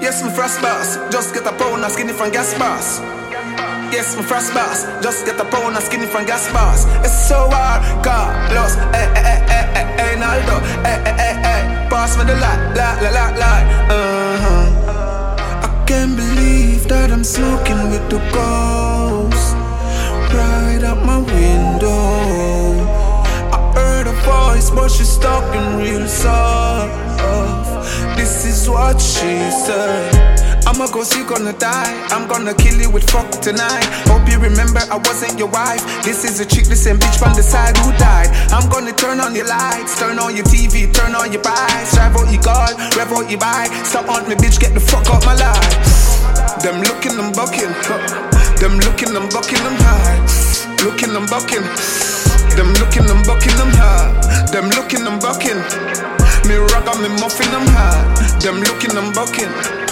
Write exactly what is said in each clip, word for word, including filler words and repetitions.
Yes, my frost boss, just get a pound of skinny from gas bars. Yes, my frost boss, just get a pound of skinny from gas bars. It's so hard, Carlos, eh, eh, eh, eh, eh, eh, Naldo, eh, eh, eh, eh, pass me the light, light, light, light, light, uh-huh. I can't believe that I'm smoking with the ghost right out my window. I heard a voice, but she's talking real soft. This is what she said. I'ma go, so you gonna die. I'm gonna kill you with fuck tonight. Hope you remember I wasn't your wife. This is a chick, this and bitch from the side who died. I'm gonna turn on your lights, turn on your T V, turn on your pipes. Drive out your car, rev out your bike. Stop on me, bitch, get the fuck out my life. Them looking, them bucking. Them looking, them bucking, them high. Looking, them bucking. Them looking, them bucking, them high. Them looking, them bucking. Me rock on me muffin, them high. Them looking, them bucking.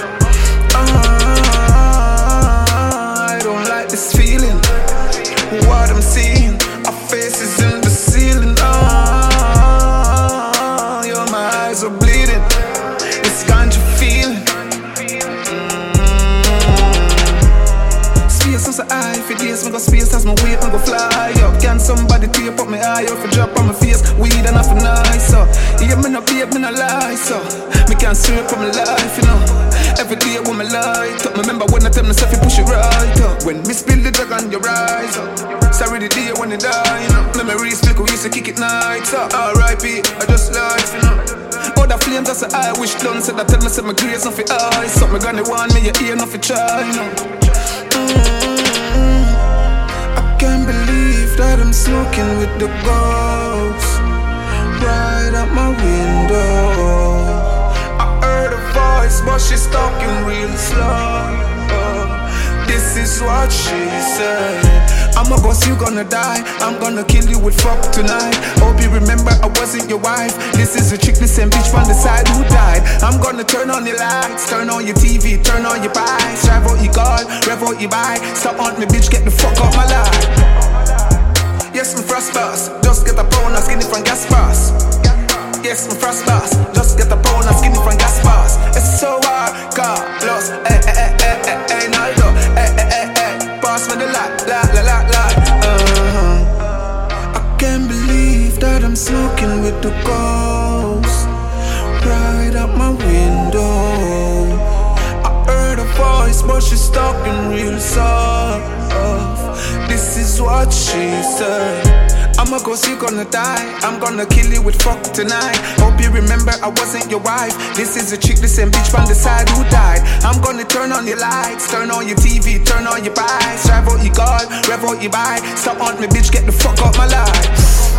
I don't like this feeling. What I'm seeing, our faces in the ceiling. Oh, yo, my eyes are bleeding. It's ganja feeling. Mm-hmm. Space on the eye, for days, me go space as my weight, me go fly up. Can somebody tape up my eye out for drop on my face? Weed enough for nice, so yeah, me no babe, me no lie, so me can't swear for my life, you know. Every day when me light up, remember when I tell myself you push it right up. When me spill the drug on your rise up. Sorry the day when you die, you know. Memories flicker, we used to kick it nights up. R I P, I just life, you know. All the flames that's a I wish done. Said I tell myself my grace off your eyes. So me gonna want me, your ear off your try, you know. Mm-hmm. I can't believe that I'm smoking with the ghost right out my window. But she's talking real slow. This is what she said. I'ma go, so you gonna die. I'm gonna kill you with fuck tonight. Hope you remember I wasn't your wife. This is a chick, this and bitch from the side who died. I'm gonna turn on your lights, turn on your T V, turn on your pipes. Drive out your car, rev out your bike. Stop on me, bitch, get the fuck out my life. Yes, my frost boss, just get a pound of skinny from gas bars. Yes, my frost boss, just get a pound of skinny from gas bars. It's so hard, Carlos, eh, eh, eh, eh, eh, eh, Naldo, eh, eh, eh, eh, pass me the light, light, light, light, light, uh-huh. I can't believe that I'm smoking with the ghost right out my window. I heard a voice, but she's talking real soft. This is what she said. I'ma go, so you gonna die. I'm gonna kill you with fuck tonight. Hope you remember I wasn't your wife. This is a chick, this and bitch from the side who died. I'm gonna turn on your lights, turn on your T V, turn on your pipes. Drive out your car, rev out your bike. Stop on me, bitch, get the fuck out my life.